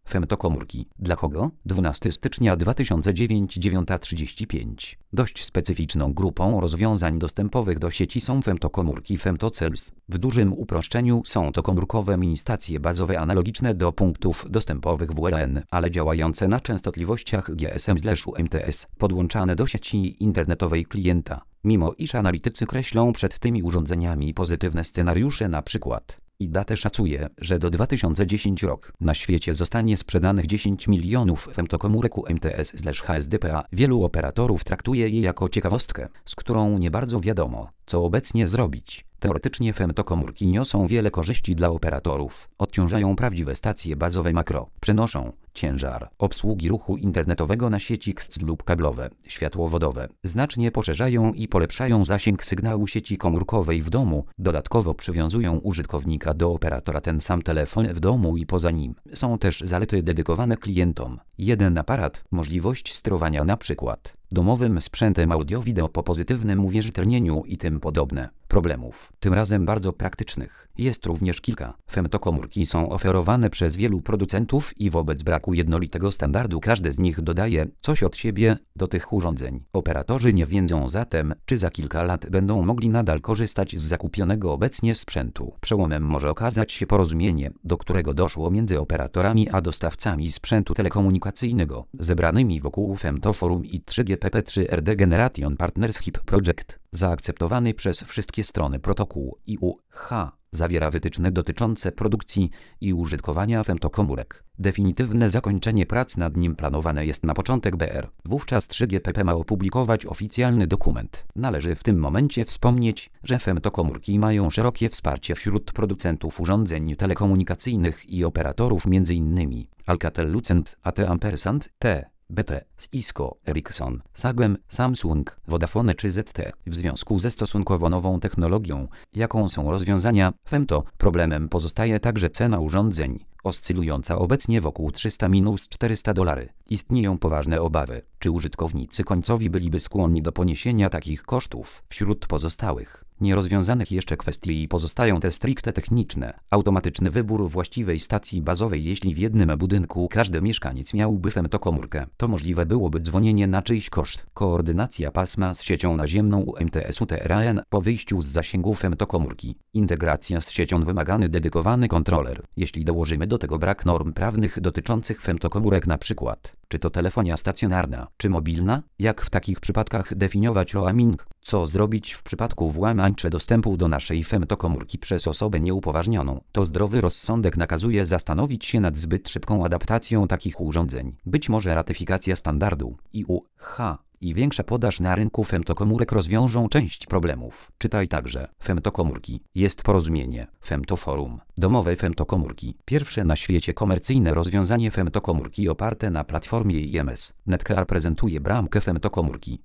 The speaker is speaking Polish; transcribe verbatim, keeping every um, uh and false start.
Femtokomórki. Dla kogo? dwunastego stycznia dwa tysiące dziewiątego, dziewiąta trzydzieści pięć. Dość specyficzną grupą rozwiązań dostępowych do sieci są femtokomórki femtocells. W dużym uproszczeniu są to komórkowe mini-stacje bazowe analogiczne do punktów dostępowych W L A N, ale działające na częstotliwościach G S M/U M T S, podłączane do sieci internetowej klienta. Mimo iż analitycy kreślą przed tymi urządzeniami pozytywne scenariusze, na przykład I D A szacuje, że do dwa tysiące dziesiątego roku na świecie zostanie sprzedanych dziesięć milionów femtokomórek U M T S/H S D P A. Wielu operatorów traktuje je jako ciekawostkę, z którą nie bardzo wiadomo, co obecnie zrobić. Teoretycznie femtokomórki niosą wiele korzyści dla operatorów. Odciążają prawdziwe stacje bazowe makro, przenoszą ciężar obsługi ruchu internetowego na sieci X C lub kablowe, światłowodowe, znacznie poszerzają i polepszają zasięg sygnału sieci komórkowej w domu, dodatkowo przywiązują użytkownika do operatora ten sam telefon w domu i poza nim. Są też zalety dedykowane klientom. Jeden aparat, możliwość sterowania na przykład domowym sprzętem audio-wideo po pozytywnym uwierzytelnieniu i tym podobne. Problemów, tym razem bardzo praktycznych, jest również kilka. Femtokomórki są oferowane przez wielu producentów i wobec braku jednolitego standardu każdy z nich dodaje coś od siebie do tych urządzeń. Operatorzy nie wiedzą zatem, czy za kilka lat będą mogli nadal korzystać z zakupionego obecnie sprzętu. Przełomem może okazać się porozumienie, do którego doszło między operatorami a dostawcami sprzętu telekomunikacyjnego, zebranymi wokół Femtoforum i trzy G P P trzy R D Generation Partnership Project. Zaakceptowany przez wszystkie strony protokół I U H zawiera wytyczne dotyczące produkcji i użytkowania femtokomórek. Definitywne zakończenie prac nad nim planowane jest na początek B R. Wówczas trzy G P P ma opublikować oficjalny dokument. Należy w tym momencie wspomnieć, że femtokomórki mają szerokie wsparcie wśród producentów urządzeń telekomunikacyjnych i operatorów, m.in. Alcatel-Lucent, A T Ampersand, T. B T, Cisco, Ericsson, Sagem, Samsung, Vodafone czy Z T. W związku ze stosunkowo nową technologią, jaką są rozwiązania femto, problemem pozostaje także cena urządzeń, oscylująca obecnie wokół trzysta do czterystu dolarów. Istnieją poważne obawy, czy użytkownicy końcowi byliby skłonni do poniesienia takich kosztów. Wśród pozostałych, nierozwiązanych jeszcze kwestii pozostają te stricte techniczne. Automatyczny wybór właściwej stacji bazowej. Jeśli w jednym budynku każdy mieszkaniec miałby femtokomórkę, to możliwe byłoby dzwonienie na czyjś koszt. Koordynacja pasma z siecią naziemną U M T S U T R A N po wyjściu z zasięgu femtokomórki. Integracja z siecią, wymagany dedykowany kontroler. Jeśli dołożymy do tego brak norm prawnych dotyczących femtokomórek, na przykład czy to telefonia stacjonarna, czy mobilna, jak w takich przypadkach definiować roaming, co zrobić w przypadku włamańczy dostępu do naszej femtokomórki przez osobę nieupoważnioną, to zdrowy rozsądek nakazuje zastanowić się nad zbyt szybką adaptacją takich urządzeń. Być może ratyfikacja standardu I U H i większa podaż na rynku femtokomórek rozwiążą część problemów. Czytaj także femtokomórki. Jest porozumienie. Femtoforum. Domowe femtokomórki. Pierwsze na świecie komercyjne rozwiązanie femtokomórki oparte na platformie I M S. Netcar prezentuje bramkę femtokomórki.